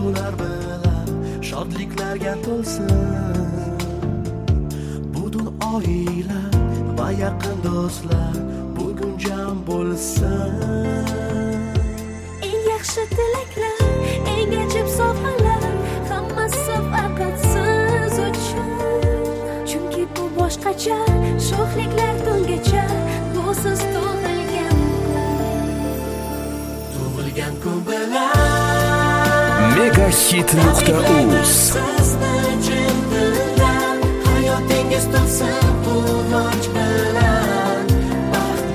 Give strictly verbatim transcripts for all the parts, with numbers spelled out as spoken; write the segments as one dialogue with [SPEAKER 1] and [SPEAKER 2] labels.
[SPEAKER 1] orzular bilan shodliklarga to'lsin. Butun oila va yaqin do'stlar bugun jam bo'lsin.
[SPEAKER 2] Eng yaxshi tilaklar, eng ajib sovg'alar, hammasi faqat siz uchun. Chunki bu boshqacha, sho'xliklar to'ngacha, busiz tug'ilgan kun.
[SPEAKER 1] Tug'ilgan kun bilan
[SPEAKER 3] megahit nuqta uz
[SPEAKER 1] sizni chin dildan hayotingiz to'lsin quvonch bilan, baxt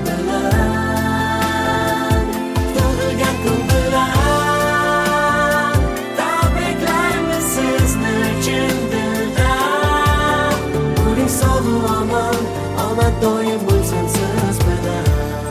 [SPEAKER 1] bilan. Tug'ilgan kun bilan tabriklaymiz sizni chin dildan. Bo'ling sog' omon, omad doim bo'lsin siz bilan.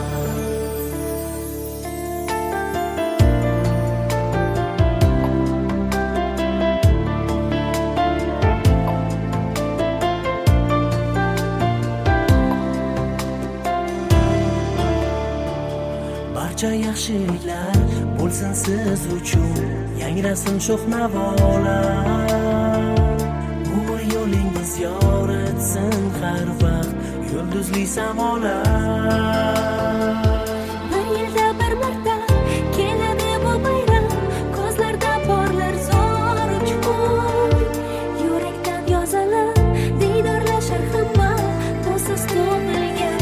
[SPEAKER 1] Barcha yaxshiliklar bo'lsin siz uchun, yangrasin sho'x navolar. Umr yo'lingiz yoritsin har vaqt yulduzli samolar.
[SPEAKER 2] Bir yilda bir marta keladi bu bayram, ko'zlarda porlar zo'r uchqun. Yurakdan yozilib diydorlashar hamma, busiz tug'ilgan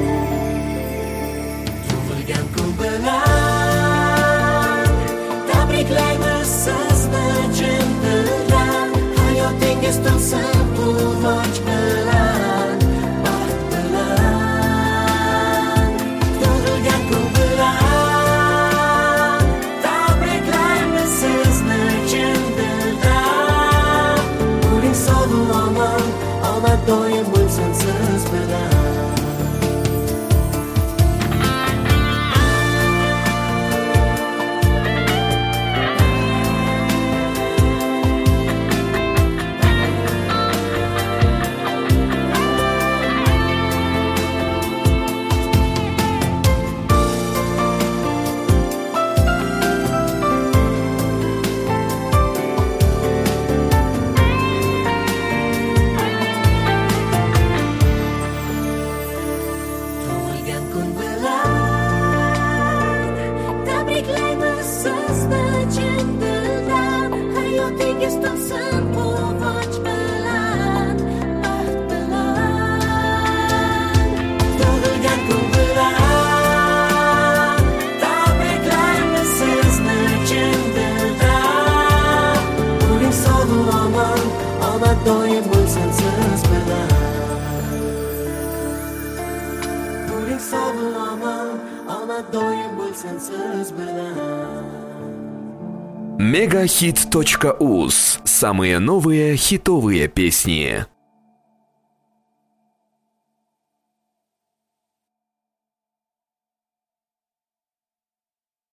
[SPEAKER 1] Tug'ilgan kun bilan tabriklaymiz sizni chin dildan. Hayotingiz to'lsin quvonch bilan, baxt bilan. Tug'ilgan kun bilan tabriklaymiz sizni chin dildan. Bo'ling sog' omon, omad doim bo'lsin siz bilan. Tug'ilgan kun bilan tabriklaymiz sizni chin dildan. Hayotingiz to'lsin quvonch bilan, baxt bilan. Tug'ilgan kun bilan tabriklaymiz sizni chin dildan. Bo'ling sog' omon, omad doim bo'lsin siz bilan. Bo'ling sog' omon, omad doim bo'lsin siz bilan.
[SPEAKER 3] мегахит точка уз. Самые новые хитовые песни.